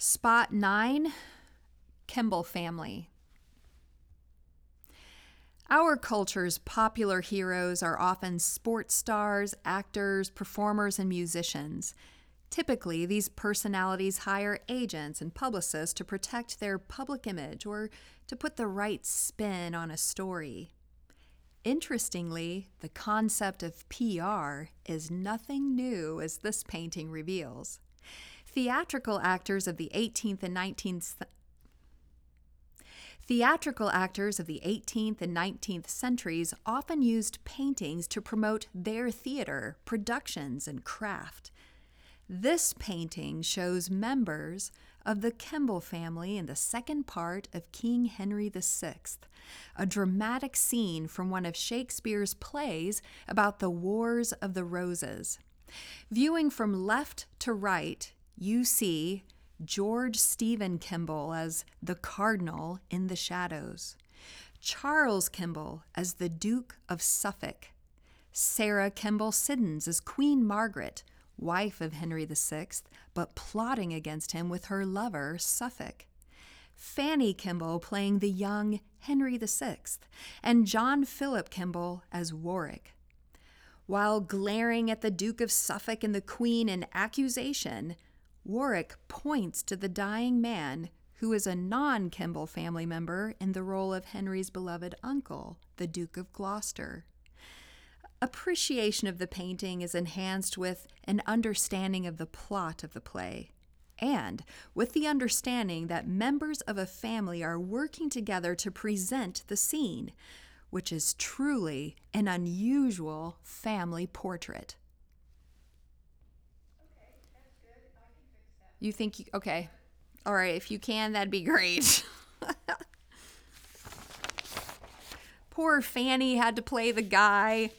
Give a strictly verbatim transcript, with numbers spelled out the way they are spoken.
Spot nine, Kemble family. Our culture's popular heroes are often sports stars, actors, performers, and musicians. Typically, these personalities hire agents and publicists to protect their public image or to put the right spin on a story. Interestingly, the concept of P R is nothing new, as this painting reveals. Theatrical actors of the eighteenth and nineteenth Theatrical actors of the eighteenth and nineteenth centuries often used paintings to promote their theater, productions, and craft. This painting shows members of the Kemble family in the second part of King Henry the Sixth, a dramatic scene from one of Shakespeare's plays about the Wars of the Roses. Viewing from left to right, you see George Stephen Kemble as the Cardinal in the shadows, Charles Kemble as the Duke of Suffolk, Sarah Kemble Siddons as Queen Margaret, wife of Henry the Sixth, but plotting against him with her lover, Suffolk, Fanny Kemble playing the young Henry the Sixth, and John Philip Kemble as Warwick. While glaring at the Duke of Suffolk and the Queen in accusation, Warwick points to the dying man, who is a non-Kemble family member in the role of Henry's beloved uncle, the Duke of Gloucester. Appreciation of the painting is enhanced with an understanding of the plot of the play, and with the understanding that members of a family are working together to present the scene, which is truly an unusual family portrait. You think, you, okay. All right, if you can, that'd be great. Poor Fanny had to play the guy.